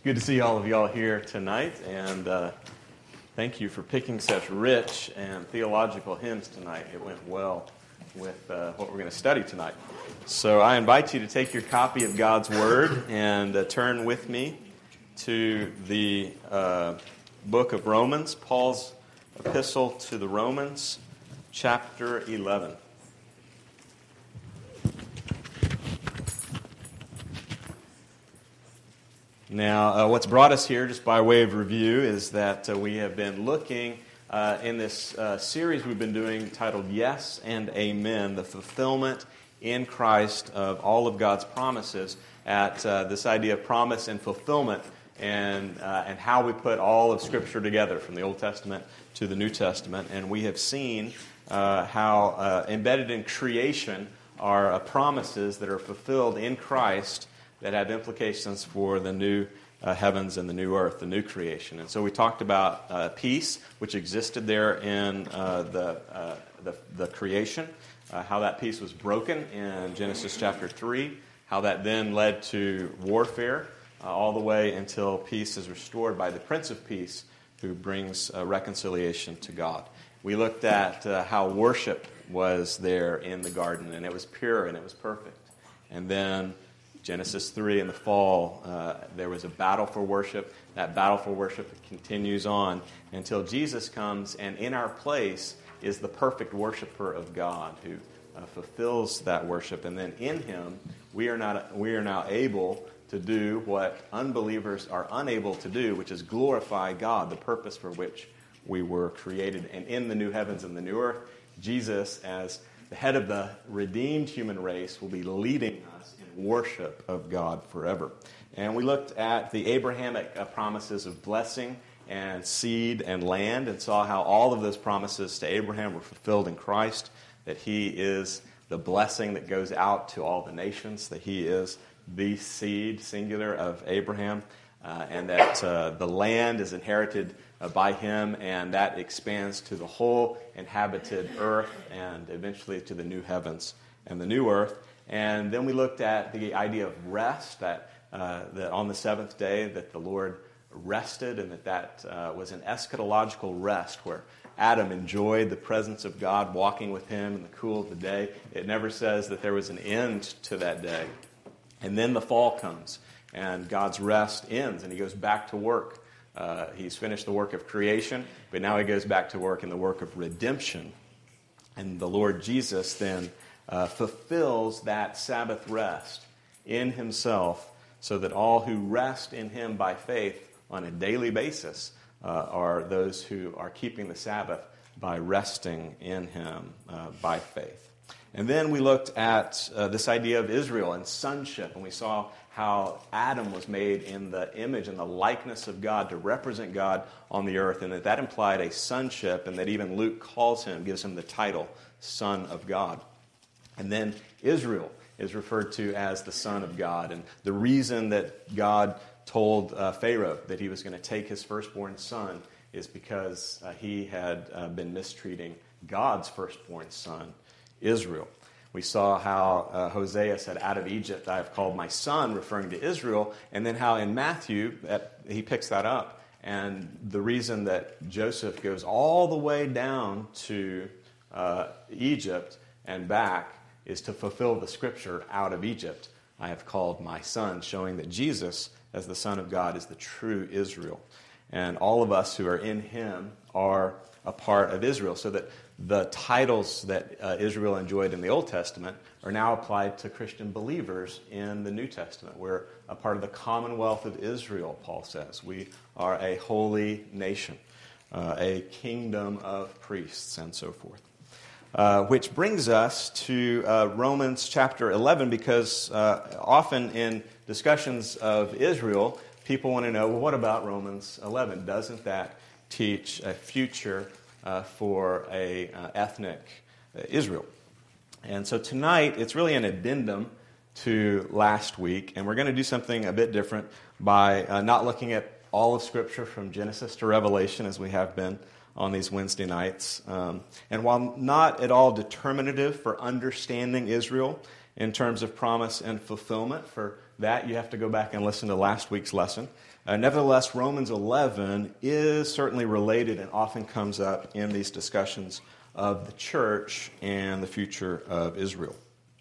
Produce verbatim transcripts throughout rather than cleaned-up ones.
Good to see all of y'all here tonight, and uh, thank you for picking such rich and theological hymns tonight. It went well with uh, what we're going to study tonight. So I invite you to take your copy of God's Word and uh, turn with me to the uh, book of Romans, Paul's epistle to the Romans, chapter eleven. Now, uh, what's brought us here, just by way of review, is that uh, we have been looking uh, in this uh, series we've been doing titled Yes and Amen, the fulfillment in Christ of all of God's promises, at uh, this idea of promise and fulfillment, and uh, and how we put all of Scripture together from the Old Testament to the New Testament. And we have seen uh, how uh, embedded in creation are uh, promises that are fulfilled in Christ that have implications for the new uh, heavens and the new earth, the new creation. And so we talked about uh, peace, which existed there in uh, the, uh, the the creation, uh, how that peace was broken in Genesis chapter three, how that then led to warfare, uh, all the way until peace is restored by the Prince of Peace, who brings uh, reconciliation to God. We looked at uh, how worship was there in the garden, and it was pure and it was perfect. And then Genesis three, in the fall, uh, there was a battle for worship. That battle for worship continues on until Jesus comes, and in our place is the perfect worshiper of God who uh, fulfills that worship. And then in Him, we are not we are now able to do what unbelievers are unable to do, which is glorify God, the purpose for which we were created. And in the new heavens and the new earth, Jesus, as the head of the redeemed human race, will be leading us in worship of God forever. And we looked at the Abrahamic uh, promises of blessing and seed and land, and saw how all of those promises to Abraham were fulfilled in Christ, that he is the blessing that goes out to all the nations, that he is the seed, singular, of Abraham, uh, and that uh, the land is inherited uh, by him, and that expands to the whole inhabited earth and eventually to the new heavens and the new earth. And then we looked at the idea of rest, that, uh, that on the seventh day that the Lord rested, and that that uh, was an eschatological rest where Adam enjoyed the presence of God, walking with him in the cool of the day. It never says that there was an end to that day. And then the fall comes, and God's rest ends, and he goes back to work. Uh, he's finished the work of creation, but now he goes back to work in the work of redemption. And the Lord Jesus then uh, fulfills that Sabbath rest in himself, so that all who rest in him by faith on a daily basis uh, are those who are keeping the Sabbath by resting in him uh, by faith. And then we looked at uh, this idea of Israel and sonship, and we saw how Adam was made in the image and the likeness of God to represent God on the earth, and that that implied a sonship, and that even Luke calls him, gives him the title, Son of God. And then Israel is referred to as the Son of God, and the reason that God told uh, Pharaoh that he was going to take his firstborn son is because uh, he had uh, been mistreating God's firstborn son, Israel. We saw how uh, Hosea said, "Out of Egypt I have called my son," referring to Israel, and then how in Matthew that he picks that up. And the reason that Joseph goes all the way down to uh, Egypt and back is to fulfill the scripture, "Out of Egypt I have called my son," showing that Jesus, as the Son of God, is the true Israel. And all of us who are in him are a part of Israel, so that the titles that uh, Israel enjoyed in the Old Testament are now applied to Christian believers in the New Testament. We're a part of the commonwealth of Israel, Paul says. We are a holy nation, uh, a kingdom of priests, and so forth. Uh, which brings us to uh, Romans chapter eleven, because uh, often in discussions of Israel, people want to know, well, what about Romans eleven? Doesn't that teach a future uh, for a uh, ethnic uh, Israel? And so tonight, it's really an addendum to last week, and we're going to do something a bit different by uh, not looking at all of Scripture from Genesis to Revelation, as we have been on these Wednesday nights. Um, and while not at all determinative for understanding Israel in terms of promise and fulfillment, for that, you have to go back and listen to last week's lesson. Uh, nevertheless, Romans eleven is certainly related and often comes up in these discussions of the church and the future of Israel.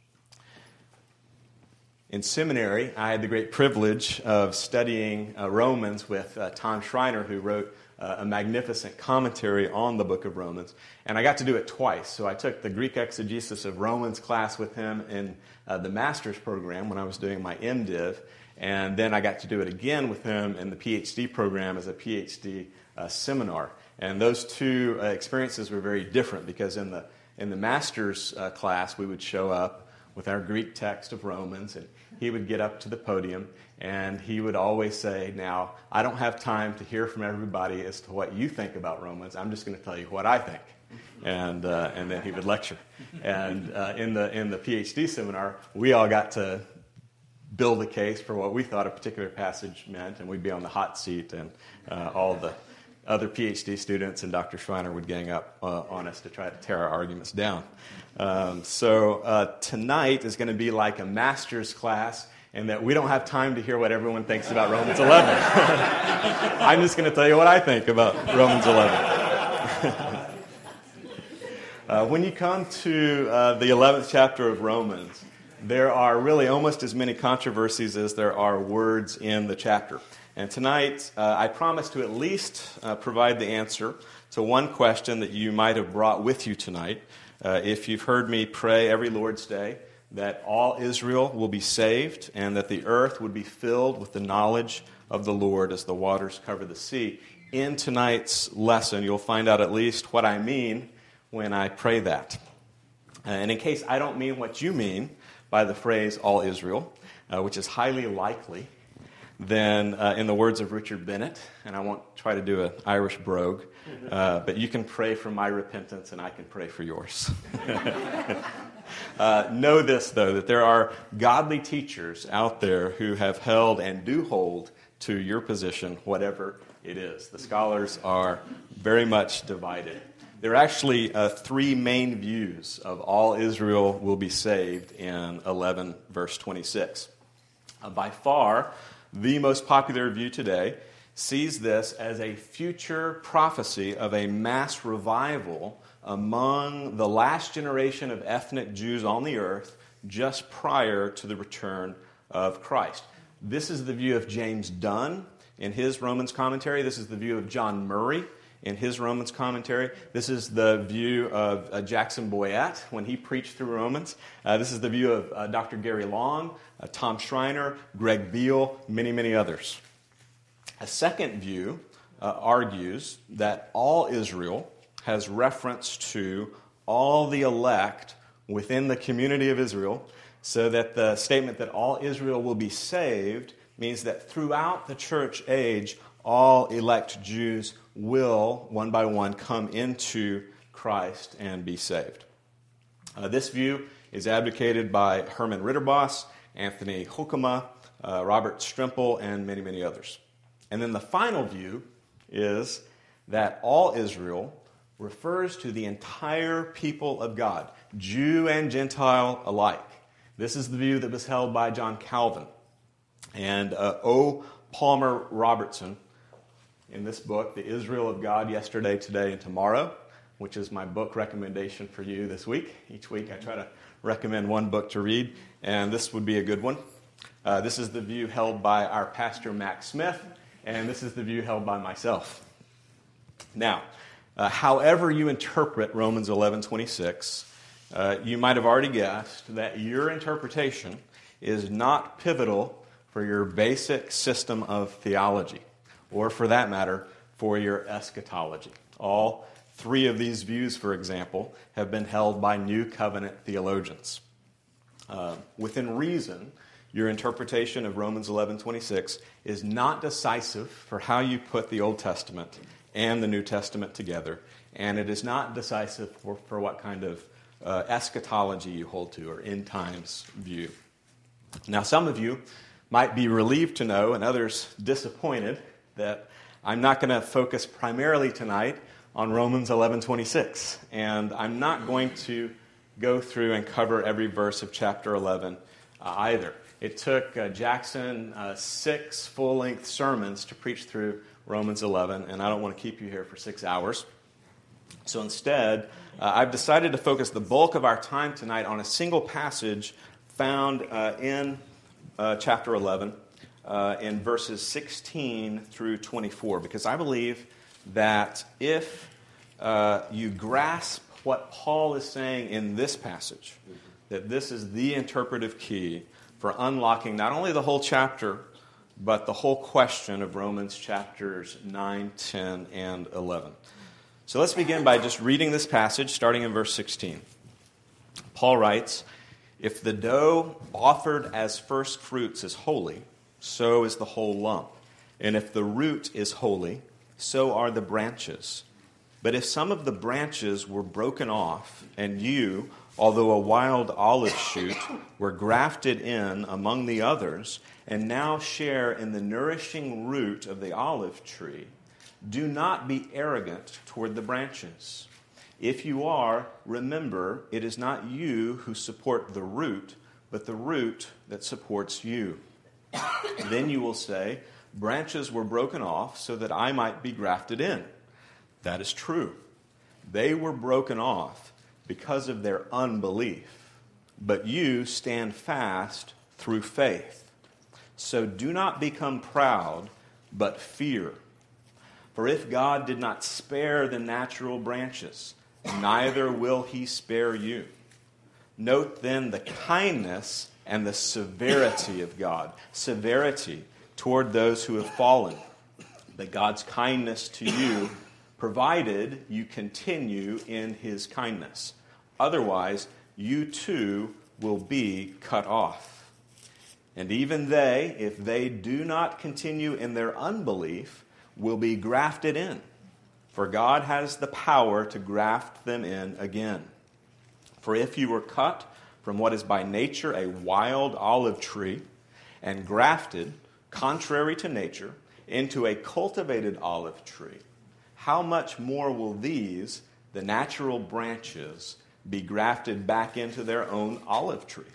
In seminary, I had the great privilege of studying uh, Romans with uh, Tom Schreiner, who wrote uh, a magnificent commentary on the book of Romans. And I got to do it twice. So I took the Greek exegesis of Romans class with him in uh, the master's program when I was doing my MDiv. And then I got to do it again with him in the PhD program as a PhD uh, seminar. And those two uh, experiences were very different because in the in the master's uh, class, we would show up with our Greek text of Romans, and he would get up to the podium, and he would always say, now, I don't have time to hear from everybody as to what you think about Romans. I'm just going to tell you what I think. And uh, and then he would lecture. And uh, in the in the PhD seminar, we all got to build a case for what we thought a particular passage meant, and we'd be on the hot seat, and uh, all the other PhD students and Doctor Schreiner would gang up uh, on us to try to tear our arguments down. Um, so uh, tonight is going to be like a master's class, in that we don't have time to hear what everyone thinks about Romans eleven. I'm just going to tell you what I think about Romans eleven. uh, when you come to uh, the eleventh chapter of Romans, there are really almost as many controversies as there are words in the chapter. And tonight, uh, I promise to at least uh, provide the answer to one question that you might have brought with you tonight. Uh, if you've heard me pray every Lord's Day that all Israel will be saved and that the earth would be filled with the knowledge of the Lord as the waters cover the sea, in tonight's lesson, you'll find out at least what I mean when I pray that. Uh, and in case I don't mean what you mean by the phrase all Israel, uh, which is highly likely, then uh, in the words of Richard Bennett, and I won't try to do an Irish brogue, uh, but you can pray for my repentance and I can pray for yours. uh, know this, though, that there are godly teachers out there who have held and do hold to your position, whatever it is. The scholars are very much divided. There are actually uh, three main views of all Israel will be saved in eleven, verse twenty-six. Uh, by far, the most popular view today sees this as a future prophecy of a mass revival among the last generation of ethnic Jews on the earth just prior to the return of Christ. This is the view of James Dunn in his Romans commentary. This is the view of John Murray in his Romans commentary. This is the view of uh, Jackson Boyette when he preached through Romans. Uh, this is the view of uh, Doctor Gary Long, uh, Tom Schreiner, Greg Beale, many, many others. A second view uh, argues that all Israel has reference to all the elect within the community of Israel, so that the statement that all Israel will be saved means that throughout the church age, all elect Jews will, one by one, come into Christ and be saved. Uh, this view is advocated by Herman Ritterboss, Anthony Hoekema, uh, Robert Strimple, and many, many others. And then the final view is that all Israel refers to the entire people of God, Jew and Gentile alike. This is the view that was held by John Calvin. And uh, O. Palmer Robertson, in this book, The Israel of God, Yesterday, Today, and Tomorrow, which is my book recommendation for you this week. Each week I try to recommend one book to read, and this would be a good one. Uh, this is the view held by our pastor, Mac Smith, and this is the view held by myself. Now, uh, however you interpret Romans eleven twenty-six, uh, you might have already guessed that your interpretation is not pivotal for your basic system of theology, or for that matter, for your eschatology. All three of these views, for example, have been held by New Covenant theologians. Uh, within reason, your interpretation of Romans eleven twenty-six is not decisive for how you put the Old Testament and the New Testament together, and it is not decisive for, for what kind of uh, eschatology you hold to, or end times view. Now, some of you might be relieved to know, and others disappointed, that I'm not going to focus primarily tonight on Romans eleven twenty-six, and I'm not going to go through and cover every verse of chapter eleven. uh, either. It took uh, Jackson uh, six full-length sermons to preach through Romans eleven, and I don't want to keep you here for six hours. So instead, uh, I've decided to focus the bulk of our time tonight on a single passage found uh, in uh, chapter eleven, uh, in verses sixteen through twenty-four, because I believe that if uh, you grasp what Paul is saying in this passage, that this is the interpretive key for unlocking not only the whole chapter, but the whole question of Romans chapters nine, ten, and eleven. So let's begin by just reading this passage, starting in verse sixteen. Paul writes, "If the dough offered as first fruits is holy, so is the whole lump. And if the root is holy, so are the branches. But if some of the branches were broken off, and you, although a wild olive shoot, were grafted in among the others, and now share in the nourishing root of the olive tree, do not be arrogant toward the branches. If you are, remember, it is not you who support the root, but the root that supports you. Then you will say, branches were broken off so that I might be grafted in. That is true. They were broken off because of their unbelief, but you stand fast through faith. So do not become proud, but fear. For if God did not spare the natural branches, neither will he spare you. Note then the kindness and the severity of God. Severity toward those who have fallen. But God's kindness to you, provided you continue in his kindness. Otherwise, you too will be cut off. And even they, if they do not continue in their unbelief, will be grafted in. For God has the power to graft them in again. For if you were cut from what is by nature a wild olive tree and grafted, contrary to nature, into a cultivated olive tree, how much more will these, the natural branches, be grafted back into their own olive tree?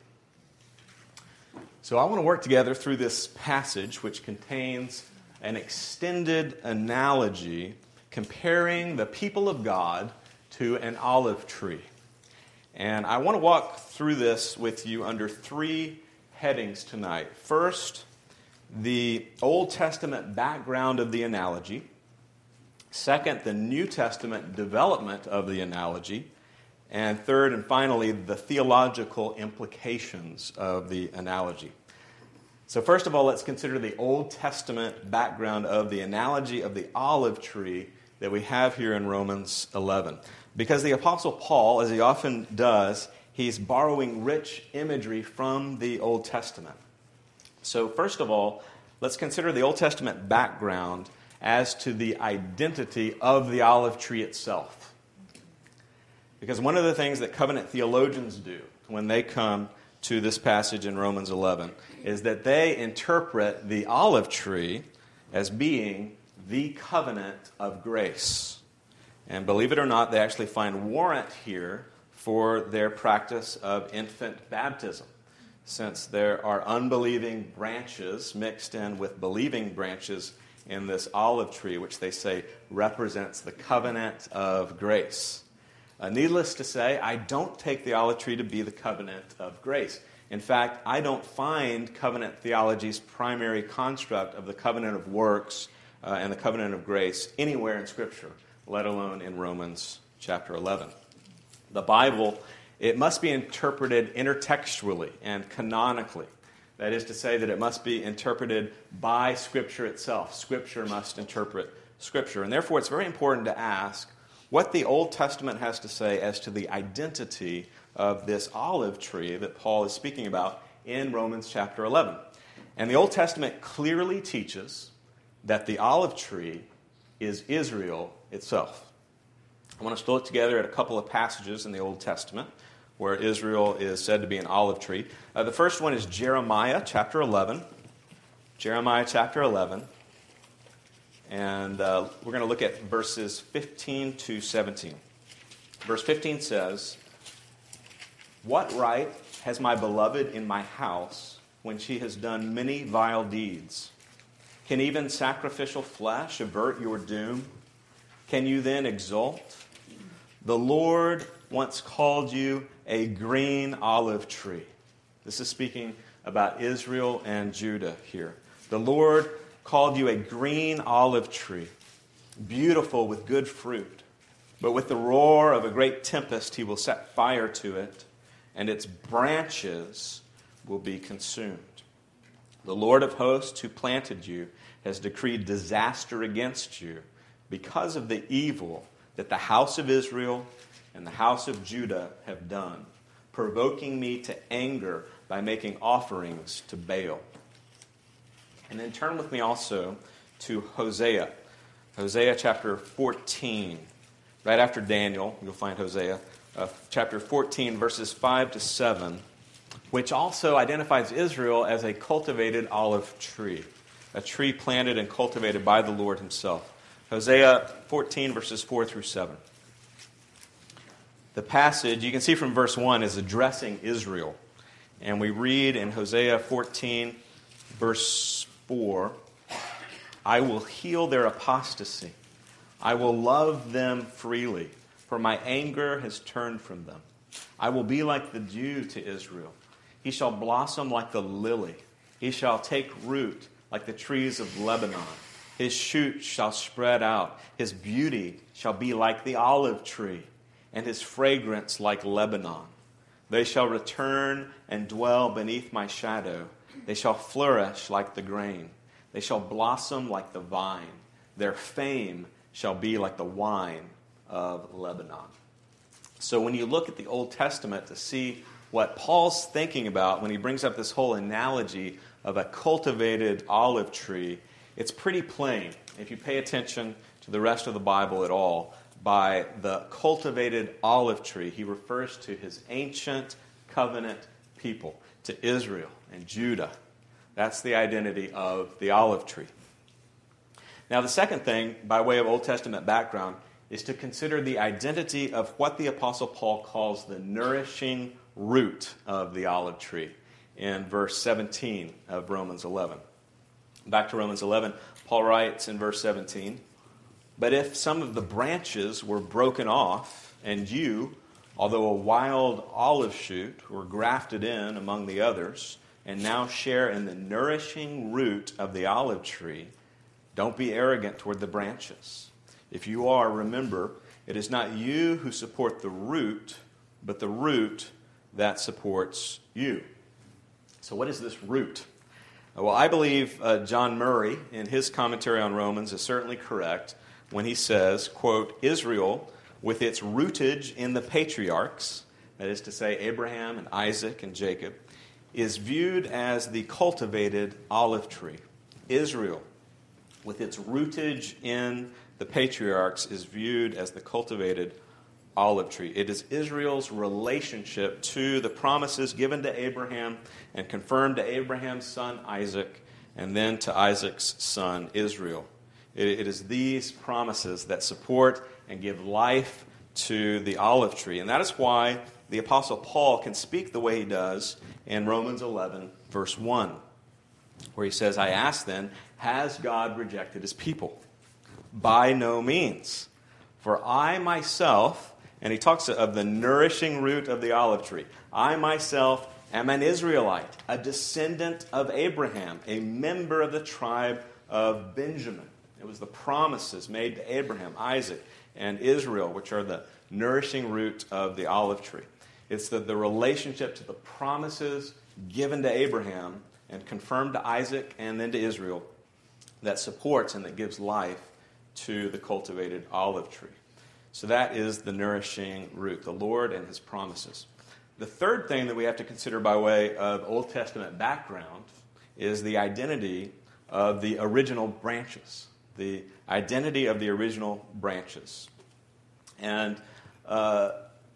So I want to work together through this passage, which contains an extended analogy comparing the people of God to an olive tree. And I want to walk through this with you under three headings tonight. First, the Old Testament background of the analogy. Second, the New Testament development of the analogy. And third and finally, the theological implications of the analogy. So first of all, let's consider the Old Testament background of the analogy of the olive tree that we have here in Romans eleven. Because the Apostle Paul, as he often does, he's borrowing rich imagery from the Old Testament. So first of all, let's consider the Old Testament background as to the identity of the olive tree itself. Because one of the things that covenant theologians do when they come to this passage in Romans eleven is that they interpret the olive tree as being the covenant of grace. And believe it or not, they actually find warrant here for their practice of infant baptism, since there are unbelieving branches mixed in with believing branches in this olive tree, which they say represents the covenant of grace. Uh, needless to say, I don't take the olive tree to be the covenant of grace. In fact, I don't find covenant theology's primary construct of the covenant of works uh, and the covenant of grace anywhere in Scripture, let alone in Romans chapter eleven. The Bible, it must be interpreted intertextually and canonically. That is to say that it must be interpreted by Scripture itself. Scripture must interpret Scripture. And therefore, it's very important to ask what the Old Testament has to say as to the identity of this olive tree that Paul is speaking about in Romans chapter eleven. And the Old Testament clearly teaches that the olive tree is Israel itself. I want us to look together at a couple of passages in the Old Testament where Israel is said to be an olive tree. Uh, the first one is Jeremiah chapter eleven. Jeremiah chapter eleven. And uh, we're going to look at verses fifteen to seventeen. Verse fifteen says, "What right has my beloved in my house when she has done many vile deeds? Can even sacrificial flesh avert your doom? Can you then exult? The Lord once called you a green olive tree. This is speaking about Israel and Judah here. The Lord called you a green olive tree, beautiful with good fruit. But with the roar of a great tempest he will set fire to it, and its branches will be consumed. The Lord of hosts who planted you has decreed disaster against you because of the evil that the house of Israel and the house of Judah have done, provoking me to anger by making offerings to Baal. And then turn with me also to Hosea. Hosea chapter fourteen. Right after Daniel, you'll find Hosea, uh, chapter fourteen, verses five to seven, which also identifies Israel as a cultivated olive tree, a tree planted and cultivated by the Lord himself. Hosea fourteen, verses four through seven. The passage, you can see from verse one, is addressing Israel. And we read in Hosea fourteen, verse four, I will heal their apostasy. I will love them freely, for my anger has turned from them. I will be like the dew to Israel. He shall blossom like the lily. He shall take root like the trees of Lebanon. His shoot shall spread out. His beauty shall be like the olive tree, and his fragrance like Lebanon. They shall return and dwell beneath my shadow. They shall flourish like the grain. They shall blossom like the vine. Their fame shall be like the wine of Lebanon. So when you look at the Old Testament to see what Paul's thinking about when he brings up this whole analogy of a cultivated olive tree, it's pretty plain, if you pay attention to the rest of the Bible at all, by the cultivated olive tree. He refers to his ancient covenant people, to Israel and Judah. That's the identity of the olive tree. Now, the second thing, by way of Old Testament background, is to consider the identity of what the Apostle Paul calls the nourishing root of the olive tree in verse seventeen of Romans eleven. Back to Romans eleven, Paul writes in verse seventeen, but if some of the branches were broken off, and you, although a wild olive shoot, were grafted in among the others, and now share in the nourishing root of the olive tree, don't be arrogant toward the branches. If you are, remember, it is not you who support the root, but the root that supports you. So what is this root? Well, I believe uh, John Murray, in his commentary on Romans, is certainly correct when he says, quote, Israel, with its rootage in the patriarchs, that is to say Abraham and Isaac and Jacob, is viewed as the cultivated olive tree. Israel, with its rootage in the patriarchs, is viewed as the cultivated olive tree. It is Israel's relationship to the promises given to Abraham and confirmed to Abraham's son Isaac, and then to Isaac's son Israel. It, it is these promises that support and give life to the olive tree. And that is why the Apostle Paul can speak the way he does in Romans eleven, verse one, where he says, I ask then, has God rejected his people? By no means. For I myself, and he talks of the nourishing root of the olive tree, I myself am an Israelite, a descendant of Abraham, a member of the tribe of Benjamin. It was the promises made to Abraham, Isaac, and Israel, which are the nourishing root of the olive tree. It's the, the relationship to the promises given to Abraham and confirmed to Isaac and then to Israel that supports and that gives life to the cultivated olive tree. So that is the nourishing root, the Lord and his promises. The third thing that we have to consider by way of Old Testament background is the identity of the original branches. The identity of the original branches. And uh,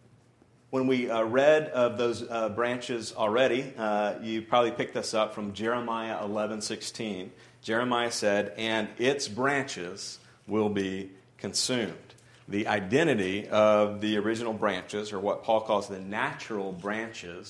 when we uh, read of those uh, branches already, uh, you probably picked this up from Jeremiah eleven sixteen. Jeremiah said, and its branches will be consumed. The identity of the original branches, or what Paul calls the natural branches,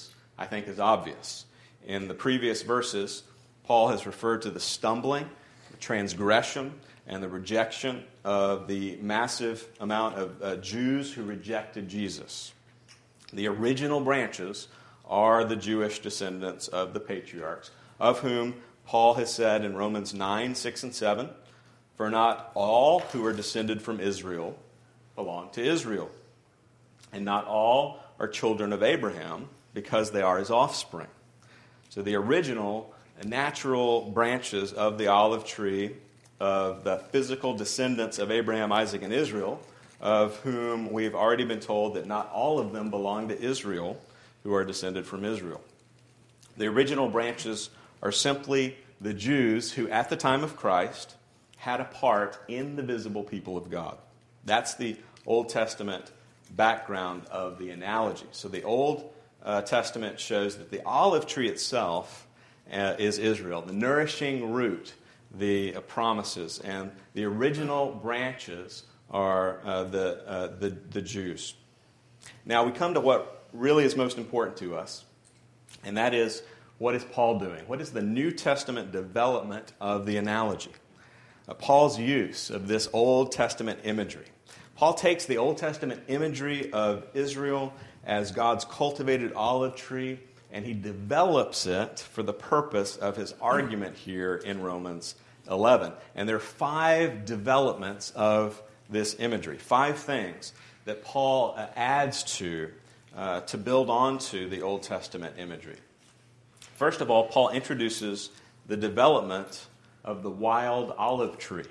I think, is obvious. In the previous verses, Paul has referred to the stumbling, the transgression, and the rejection of the massive amount of uh, Jews who rejected Jesus. The original branches are the Jewish descendants of the patriarchs, of whom Paul has said in Romans nine, six, and seven, "For not all who are descended from Israel belong to Israel, and not all are children of Abraham, because they are his offspring." So the original natural branches of the olive tree, of the physical descendants of Abraham, Isaac, and Israel, of whom we've already been told that not all of them belong to Israel, who are descended from Israel. The original branches are simply the Jews who, at the time of Christ, had a part in the visible people of God. That's the Old Testament background of the analogy. So the Old uh, Testament shows that the olive tree itself uh, is Israel, the nourishing root, the uh, promises, and the original branches are uh, the, uh, the the Jews. Now we come to what really is most important to us, and that is, what is Paul doing? What is the New Testament development of the analogy? Uh, Paul's use of this Old Testament imagery. Paul takes the Old Testament imagery of Israel as God's cultivated olive tree, and he develops it for the purpose of his argument here in Romans eleven. And there are five developments of this imagery, five things that Paul uh, adds to uh, to build onto the Old Testament imagery. First of all, Paul introduces the development of the wild olive tree.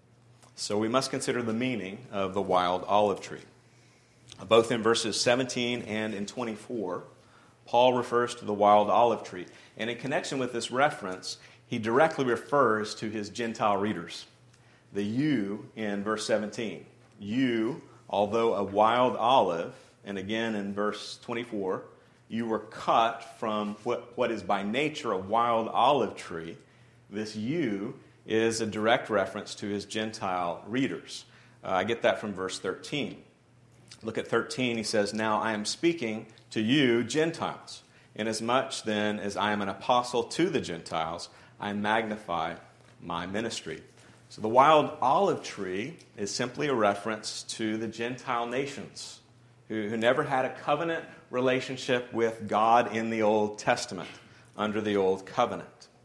So we must consider the meaning of the wild olive tree. Both in verses seventeen and in twenty-four, Paul refers to the wild olive tree. And in connection with this reference, he directly refers to his Gentile readers. The you in verse seventeen. You, although a wild olive, and again in verse twenty-four, you were cut from what, what is by nature a wild olive tree. This you is a direct reference to his Gentile readers. Uh, I get that from verse thirteen. Look at thirteen. He says, "Now I am speaking to you Gentiles. Inasmuch then as I am an apostle to the Gentiles, I magnify my ministry." So the wild olive tree is simply a reference to the Gentile nations who, who never had a covenant relationship with God in the Old Testament, under the Old Covenant.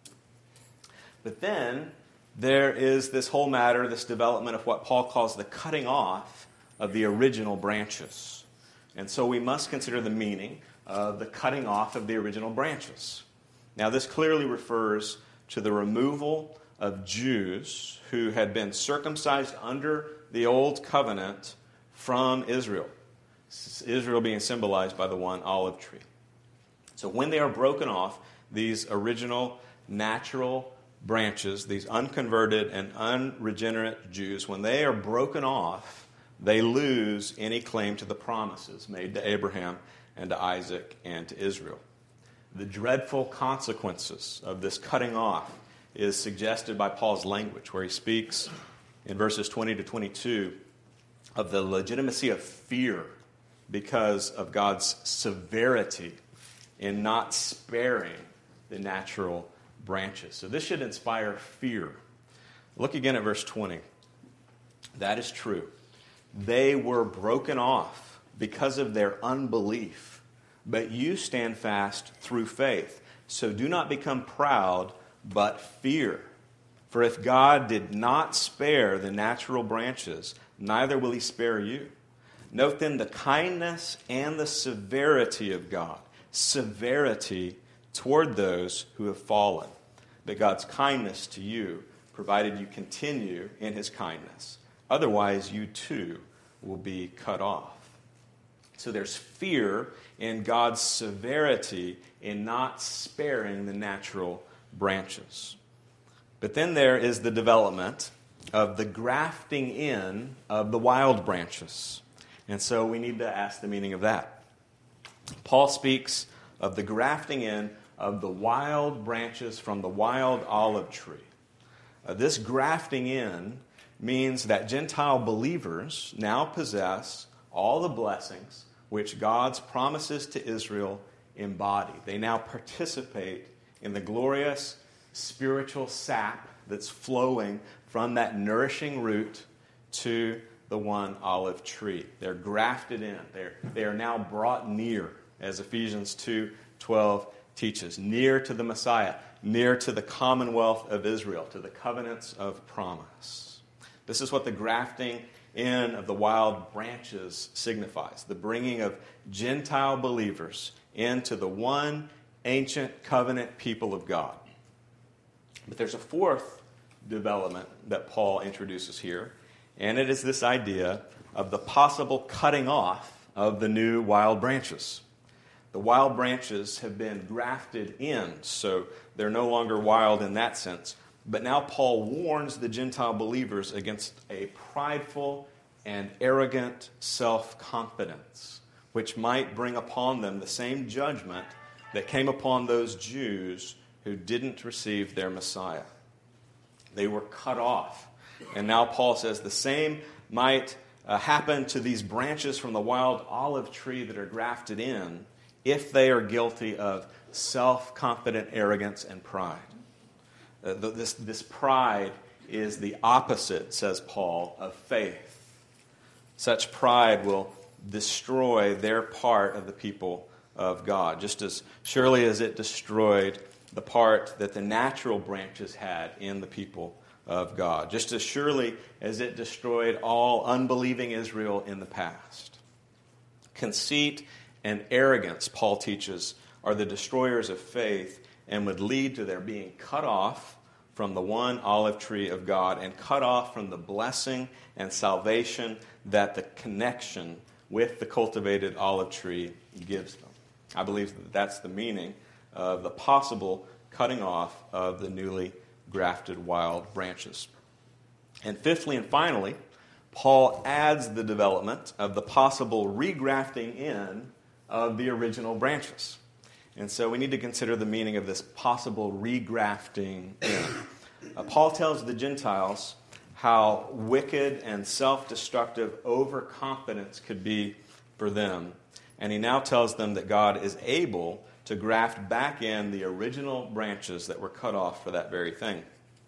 But then there is this whole matter, this development of what Paul calls the cutting off of the original branches. And so we must consider the meaning of the cutting off of the original branches. Now this clearly refers to the removal of Jews who had been circumcised under the Old Covenant from Israel. Israel being symbolized by the one olive tree. So when they are broken off, these original natural branches, these unconverted and unregenerate Jews, when they are broken off, they lose any claim to the promises made to Abraham and to Isaac and to Israel. The dreadful consequences of this cutting off is suggested by Paul's language, where he speaks in verses twenty to twenty-two of the legitimacy of fear because of God's severity in not sparing the natural branches. So this should inspire fear. Look again at verse twenty. That is true. They were broken off because of their unbelief, but you stand fast through faith. So do not become proud, but fear. For if God did not spare the natural branches, neither will he spare you. Note then the kindness and the severity of God. Severity toward those who have fallen. But God's kindness to you, provided you continue in his kindness. Otherwise, you too will be cut off. So there's fear in God's severity in not sparing the natural branches. But then there is the development of the grafting in of the wild branches. And so we need to ask the meaning of that. Paul speaks of the grafting in of the wild branches from the wild olive tree. Uh, this grafting in means that Gentile believers now possess all the blessings which God's promises to Israel embody. They now participate in the glorious spiritual sap that's flowing from that nourishing root to the one olive tree. They're grafted in. They're, they are now brought near, as Ephesians two twelve teaches, near to the Messiah, near to the commonwealth of Israel, to the covenants of promise. This is what the grafting in of the wild branches signifies, the bringing of Gentile believers into the one ancient covenant people of God. But there's a fourth development that Paul introduces here, and it is this idea of the possible cutting off of the new wild branches. The wild branches have been grafted in, so they're no longer wild in that sense. But now Paul warns the Gentile believers against a prideful and arrogant self-confidence, which might bring upon them the same judgment that came upon those Jews who didn't receive their Messiah. They were cut off. And now Paul says the same might uh, happen to these branches from the wild olive tree that are grafted in if they are guilty of self-confident arrogance and pride. Uh, this, this pride is the opposite, says Paul, of faith. Such pride will destroy their part of the people of God, just as surely as it destroyed the part that the natural branches had in the people of God, just as surely as it destroyed all unbelieving Israel in the past. Conceit and arrogance, Paul teaches, are the destroyers of faith and would lead to their being cut off from the one olive tree of God and cut off from the blessing and salvation that the connection with the cultivated olive tree gives them. I believe that that's the meaning of the possible cutting off of the newly grafted wild branches. And fifthly and finally, Paul adds the development of the possible regrafting in of the original branches. And so we need to consider the meaning of this possible regrafting in. Uh, Paul tells the Gentiles how wicked and self-destructive overconfidence could be for them. And he now tells them that God is able to graft back in the original branches that were cut off for that very thing.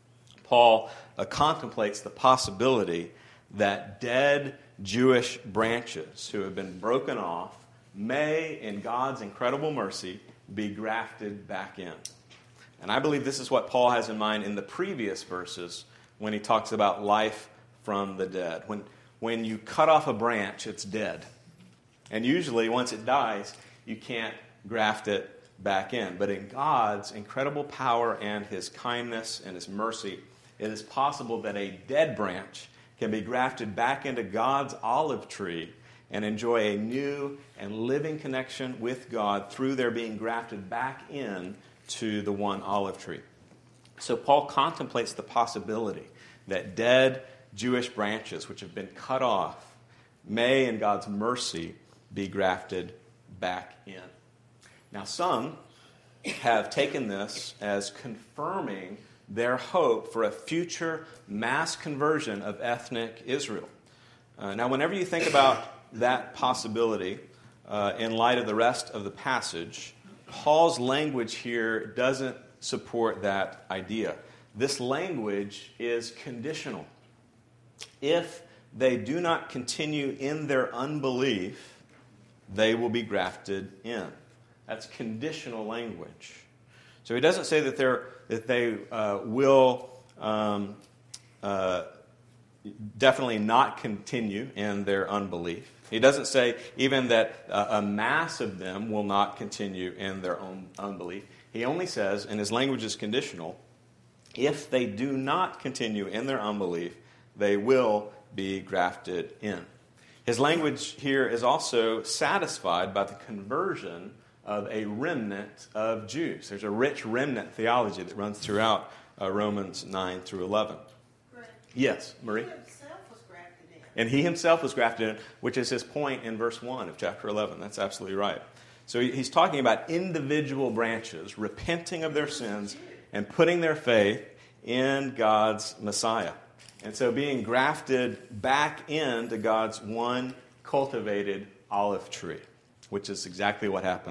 Paul uh, contemplates the possibility that dead Jewish branches who have been broken off may, in God's incredible mercy, be grafted back in. And I believe this is what Paul has in mind in the previous verses when he talks about life from the dead. When, when you cut off a branch, it's dead. And usually, once it dies, you can't graft it back in. But in God's incredible power and His kindness and His mercy, it is possible that a dead branch can be grafted back into God's olive tree and enjoy a new and living connection with God through their being grafted back in to the one olive tree. So Paul contemplates the possibility that dead Jewish branches which have been cut off may, in God's mercy, be grafted back in. Now, some have taken this as confirming their hope for a future mass conversion of ethnic Israel. Uh, now, whenever you think about that possibility uh, in light of the rest of the passage, Paul's language here doesn't support that idea. This language is conditional. If they do not continue in their unbelief, they will be grafted in. That's conditional language. So he doesn't say that they're that they uh, will um, uh, definitely not continue in their unbelief. He doesn't say even that uh, a mass of them will not continue in their own unbelief. He only says, and his language is conditional, if they do not continue in their unbelief, they will be grafted in. His language here is also satisfied by the conversion of a remnant of Jews. There's a rich remnant theology that runs throughout uh, Romans nine through eleven. Right. Yes, Marie? He himself was grafted in. And he himself was grafted in, which is his point in verse one of chapter eleven. That's absolutely right. So he's talking about individual branches repenting of their sins and putting their faith in God's Messiah. And so being grafted back into God's one cultivated olive tree, which is exactly what happened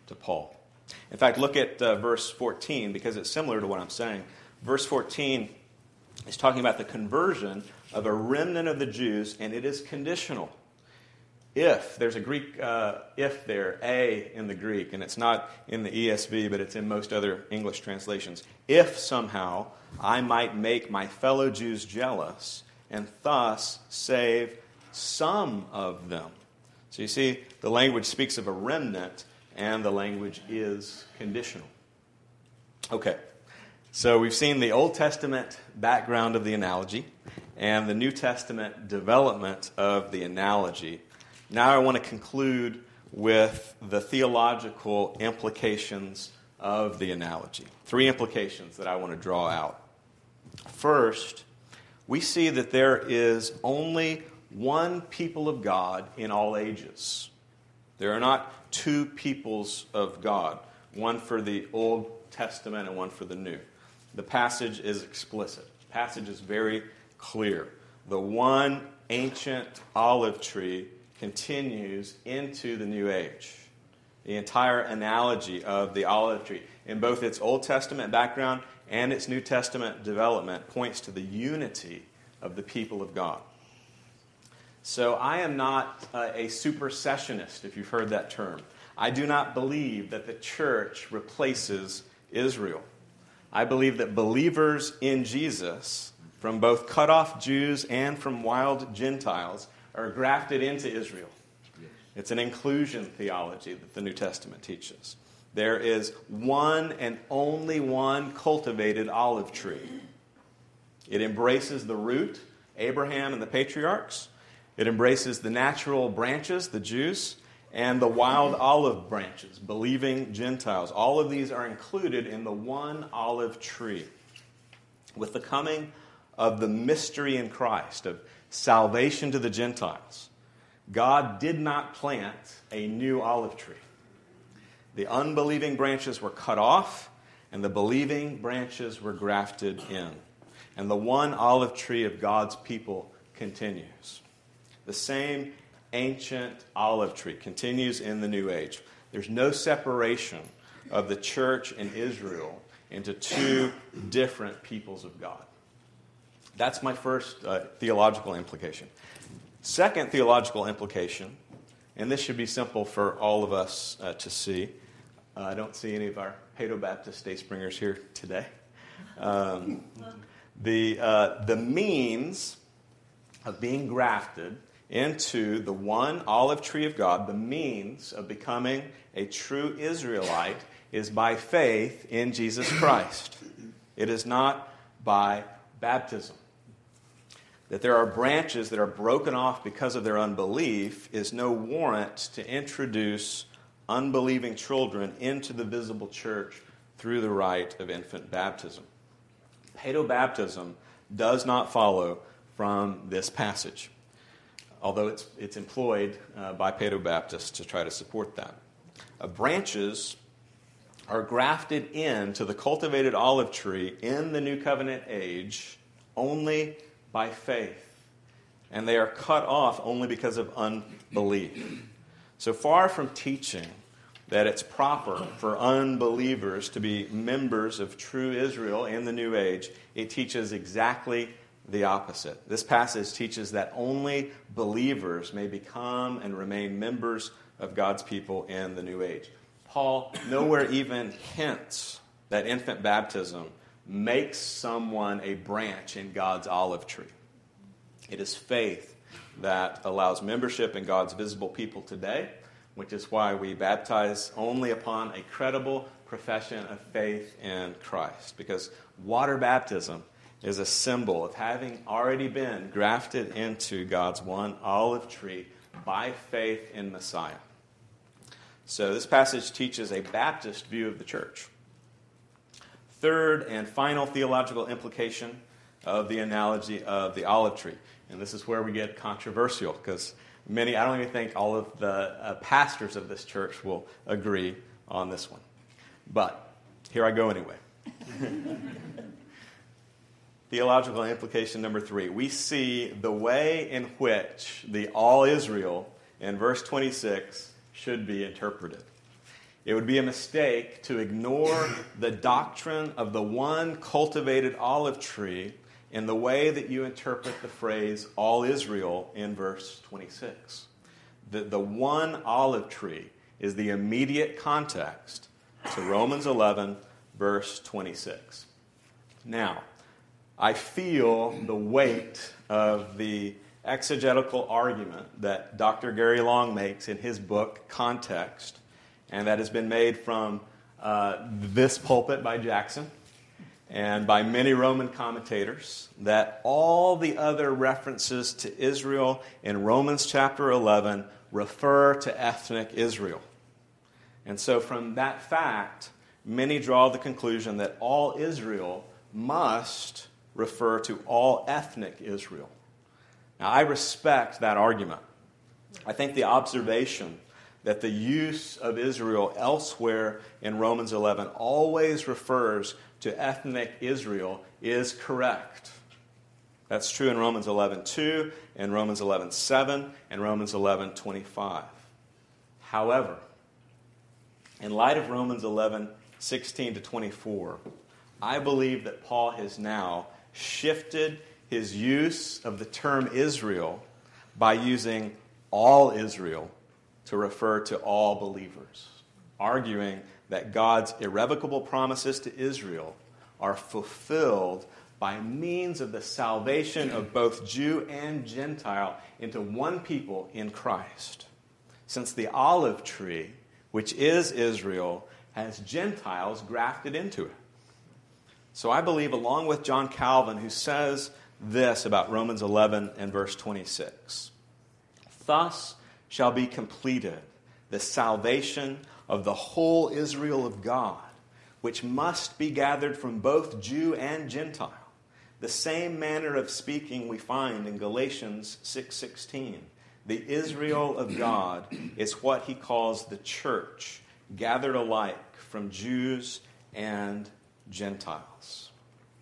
to Paul. In fact, look at uh, verse fourteen, because it's similar to what I'm saying. Verse fourteen is talking about the conversion of a remnant of the Jews, and it is conditional. If, there's a Greek uh, if there, a in the Greek, and it's not in the E S V, but it's in most other English translations. If somehow I might make my fellow Jews jealous, and thus save some of them. So you see, the language speaks of a remnant, and the language is conditional. Okay, so we've seen the Old Testament background of the analogy, and the New Testament development of the analogy. Now I want to conclude with the theological implications of the analogy. Three implications that I want to draw out. First, we see that there is only one people of God in all ages. There are not two peoples of God, one for the Old Testament and one for the New. The passage is explicit. The passage is very clear. The one ancient olive tree continues into the New Age. The entire analogy of the olive tree, in both its Old Testament background and its New Testament development, points to the unity of the people of God. So I am not uh, a supersessionist, if you've heard that term. I do not believe that the church replaces Israel. I believe that believers in Jesus, from both cut-off Jews and from wild Gentiles, are grafted into Israel. It's an inclusion theology that the New Testament teaches. There is one and only one cultivated olive tree. It embraces the root, Abraham and the patriarchs. It embraces the natural branches, the Jews, and the wild olive branches, believing Gentiles. All of these are included in the one olive tree. With the coming of the mystery in Christ, of salvation to the Gentiles, God did not plant a new olive tree. The unbelieving branches were cut off, and the believing branches were grafted in. And the one olive tree of God's people continues. The same ancient olive tree continues in the New Age. There's no separation of the church and Israel into two different peoples of God. That's my first uh, theological implication. Second theological implication, and this should be simple for all of us uh, to see. Uh, I don't see any of our Paedo-Baptist Day Springers here today. Um, the, uh, the means of being grafted into the one olive tree of God, the means of becoming a true Israelite, is by faith in Jesus Christ. It is not by baptism. That there are branches that are broken off because of their unbelief is no warrant to introduce unbelieving children into the visible church through the rite of infant baptism. Paedobaptism does not follow from this passage, although it's, it's employed uh, by Paedobaptists to try to support that. Uh, branches are grafted into the cultivated olive tree in the New Covenant age only by faith, and they are cut off only because of unbelief. So far from teaching that it's proper for unbelievers to be members of true Israel in the New Age, it teaches exactly the opposite. This passage teaches that only believers may become and remain members of God's people in the New Age. Paul nowhere even hints that infant baptism makes someone a branch in God's olive tree. It is faith that allows membership in God's visible people today, which is why we baptize only upon a credible profession of faith in Christ. Because water baptism is a symbol of having already been grafted into God's one olive tree by faith in Messiah. So this passage teaches a Baptist view of the church. Third and final theological implication of the analogy of the olive tree. And this is where we get controversial, because many, I don't even think all of the uh, pastors of this church will agree on this one. But here I go anyway. Theological implication number three. We see the way in which the all Israel in verse twenty-six should be interpreted. It would be a mistake to ignore the doctrine of the one cultivated olive tree in the way that you interpret the phrase all Israel in verse twenty-six. The, the one olive tree is the immediate context to Romans eleven, verse twenty-six. Now, I feel the weight of the exegetical argument that Doctor Gary Long makes in his book, Context, and that has been made from uh, this pulpit by Jackson and by many Roman commentators, that all the other references to Israel in Romans chapter eleven refer to ethnic Israel. And so from that fact, many draw the conclusion that all Israel must refer to all ethnic Israel. Now, I respect that argument. I think the observation that the use of Israel elsewhere in Romans eleven always refers to ethnic Israel is correct. That's true in Romans eleven two, and Romans eleven seven, and Romans eleven twenty-five. However, in light of Romans eleven sixteen to twenty-four, I believe that Paul has now shifted his use of the term Israel by using all Israel to refer to all believers, arguing that God's irrevocable promises to Israel are fulfilled by means of the salvation of both Jew and Gentile into one people in Christ. Since the olive tree, which is Israel, has Gentiles grafted into it. So I believe, along with John Calvin, who says this about Romans eleven and verse twenty-six, "Thus shall be completed the salvation of the whole Israel of God, which must be gathered from both Jew and Gentile. The same manner of speaking we find in Galatians six sixteen. The Israel of God is what he calls the church, gathered alike from Jews and Gentiles."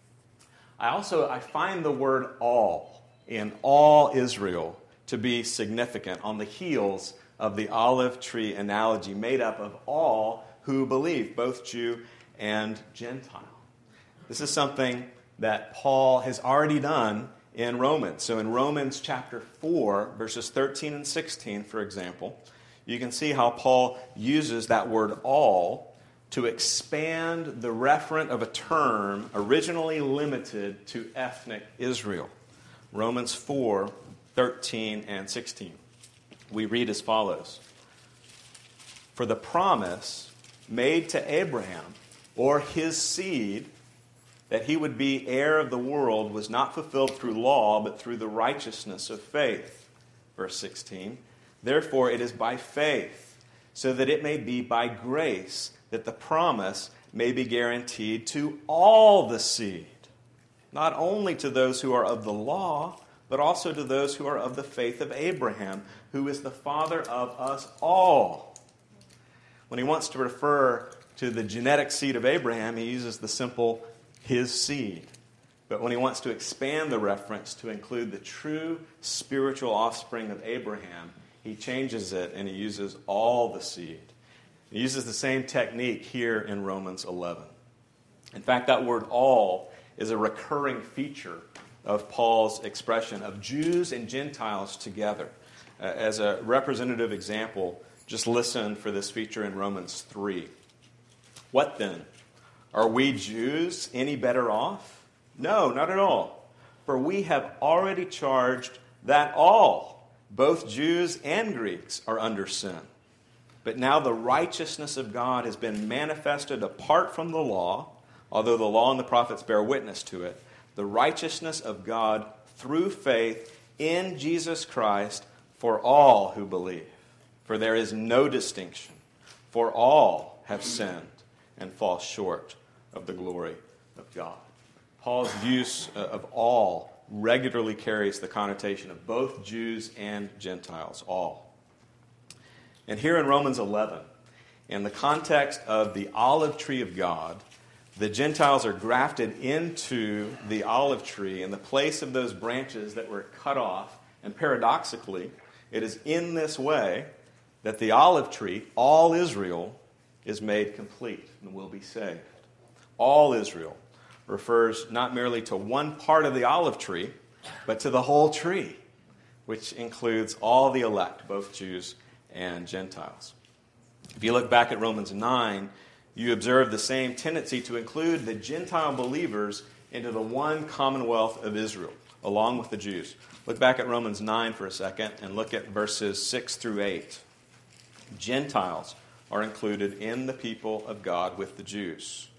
I also I find the word all in all Israel to be significant on the heels of the olive tree analogy made up of all who believe, both Jew and Gentile. This is something that Paul has already done in Romans. So in Romans chapter four, verses thirteen and sixteen, for example, you can see how Paul uses that word all to expand the referent of a term originally limited to ethnic Israel. Romans four, thirteen and sixteen. We read as follows: "For the promise made to Abraham, or his seed, that he would be heir of the world, was not fulfilled through law, but through the righteousness of faith." Verse sixteen. "Therefore it is by faith, so that it may be by grace, that the promise may be guaranteed to all the seed, not only to those who are of the law, but also to those who are of the faith of Abraham, who is the father of us all." When he wants to refer to the genetic seed of Abraham, he uses the simple "his seed." But when he wants to expand the reference to include the true spiritual offspring of Abraham, he changes it and he uses all the seed. He uses the same technique here in Romans eleven. In fact, that word all is a recurring feature of Paul's expression of Jews and Gentiles together. Uh, as a representative example, just listen for this feature in Romans three. "What then? Are we Jews any better off? No, not at all. For we have already charged that all, both Jews and Greeks, are under sin. But now the righteousness of God has been manifested apart from the law, although the law and the prophets bear witness to it, the righteousness of God through faith in Jesus Christ for all who believe. For there is no distinction, for all have sinned and fall short of the glory of God." Paul's use of all regularly carries the connotation of both Jews and Gentiles, all. And here in Romans eleven, in the context of the olive tree of God, the Gentiles are grafted into the olive tree in the place of those branches that were cut off. And paradoxically, it is in this way that the olive tree, all Israel, is made complete and will be saved. All Israel refers not merely to one part of the olive tree, but to the whole tree, which includes all the elect, both Jews and Gentiles. If you look back at Romans nine, you observe the same tendency to include the Gentile believers into the one commonwealth of Israel, along with the Jews. Look back at Romans nine for a second and look at verses six through eight. Gentiles are included in the people of God with the Jews.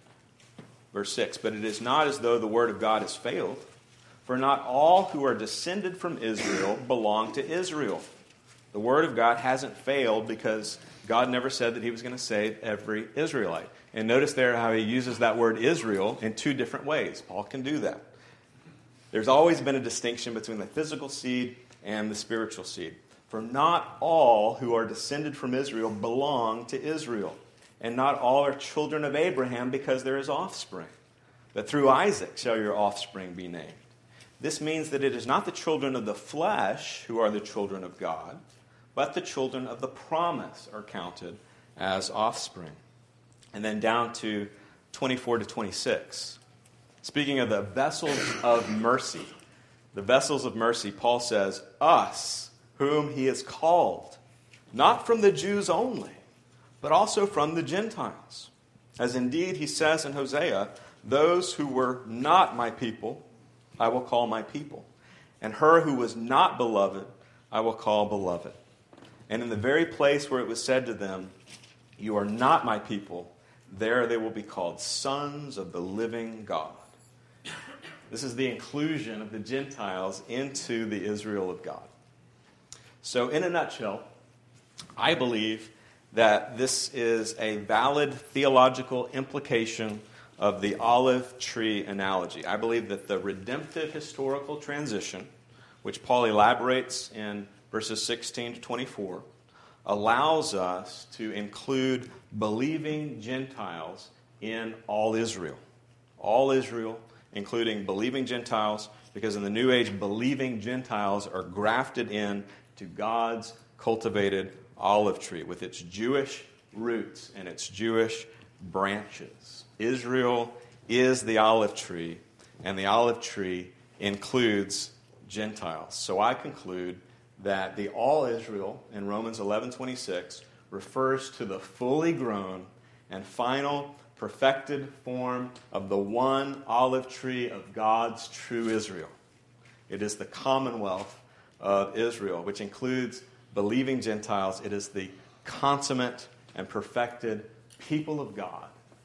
Verse six, but it is not as though the word of God has failed, for not all who are descended from Israel belong to Israel. The word of God hasn't failed because God never said that he was going to save every Israelite. And notice there how he uses that word Israel in two different ways. Paul can do that. There's always been a distinction between the physical seed and the spiritual seed. For not all who are descended from Israel belong to Israel. And not all are children of Abraham because there is offspring. But through Isaac shall your offspring be named. This means that it is not the children of the flesh who are the children of God, but the children of the promise are counted as offspring. And then down to twenty-four to twenty-six. Speaking of the vessels of mercy, the vessels of mercy, Paul says, us, whom he has called, not from the Jews only, but also from the Gentiles. As indeed he says in Hosea, those who were not my people, I will call my people. And her who was not beloved, I will call beloved. And in the very place where it was said to them, you are not my people, there they will be called sons of the living God. This is the inclusion of the Gentiles into the Israel of God. So in a nutshell, I believe that this is a valid theological implication of the olive tree analogy. I believe that the redemptive historical transition, which Paul elaborates in verses sixteen to twenty-four, allows us to include believing Gentiles in all Israel. All Israel, including believing Gentiles, because in the New Age, believing Gentiles are grafted in to God's cultivated olive tree with its Jewish roots and its Jewish branches. Israel is the olive tree, and the olive tree includes Gentiles. So I conclude that the all Israel in Romans eleven twenty-six refers to the fully grown and final perfected form of the one olive tree of God's true Israel. It is the commonwealth of Israel, which includes believing Gentiles. It is the consummate and perfected people of God,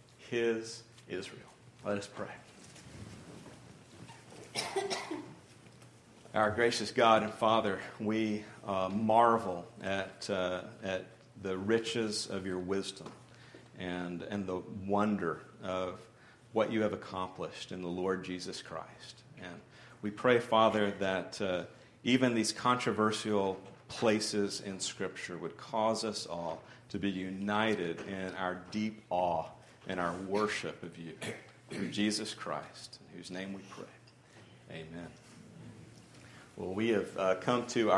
his Israel. Let us pray. Our gracious God and Father, we uh, marvel at uh, at the riches of your wisdom and, and the wonder of what you have accomplished in the Lord Jesus Christ. And we pray, Father, that uh, even these controversial places in Scripture would cause us all to be united in our deep awe and our worship of you. Through Jesus Christ, in whose name we pray. Amen. Well, we have uh, come to our